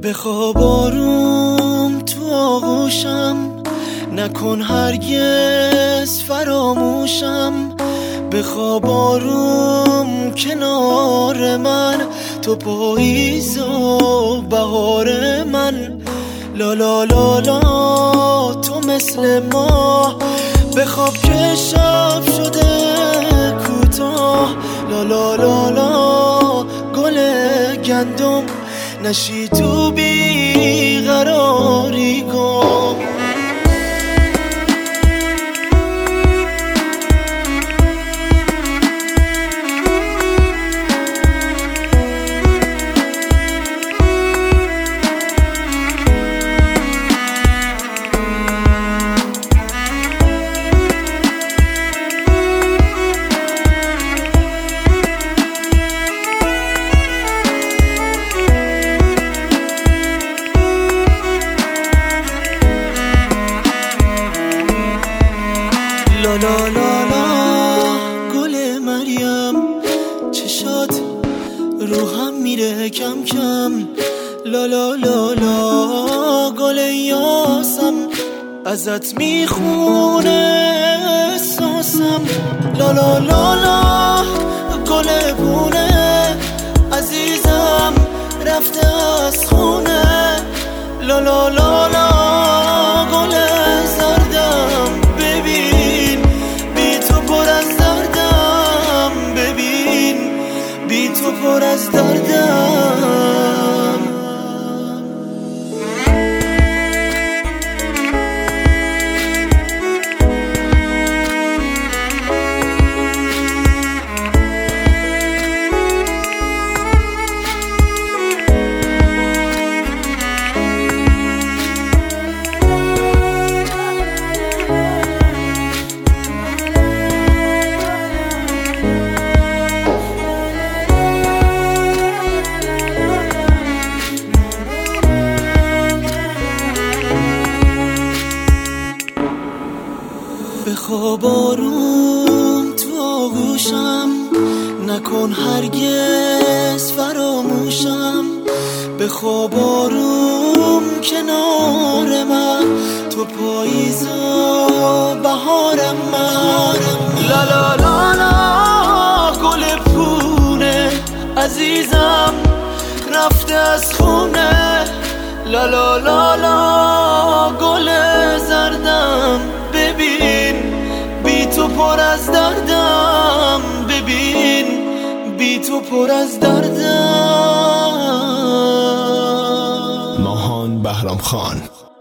بخواب آروم تو آغوشم، نکن هرگز فراموشم. بخواب آروم کنار من، تو پاییز و بهار من. لا لا لا لا تو مثل ما، بخواب که شب شده کوتاه. لا لا لا لا گل گندم، نشی تو بیقراری گم. لا لا لا لا گل مریم، چشات روحم میره کم کم. لا لا لا لا گل یاسم، ازت میخونه احساسم. لا لا لا لا گل بونه، عزیزم رفته از خونه. لا لا لا لا گل زردم، ببین بی تو پر از دردم. ببین بی تو پر از دردم. بخواب آروم تو آغوشم، نکن هرگز فراموشم. بخواب آروم کنار من، تو پاییز و بهارم من. لا لا لا لا گل پونه، عزیزم رفته از خونه. لا لا لا لا گل زردم، ببین بی تو پر از دردم. ببین بی تو پر از دردم. ماهان بهرام خان.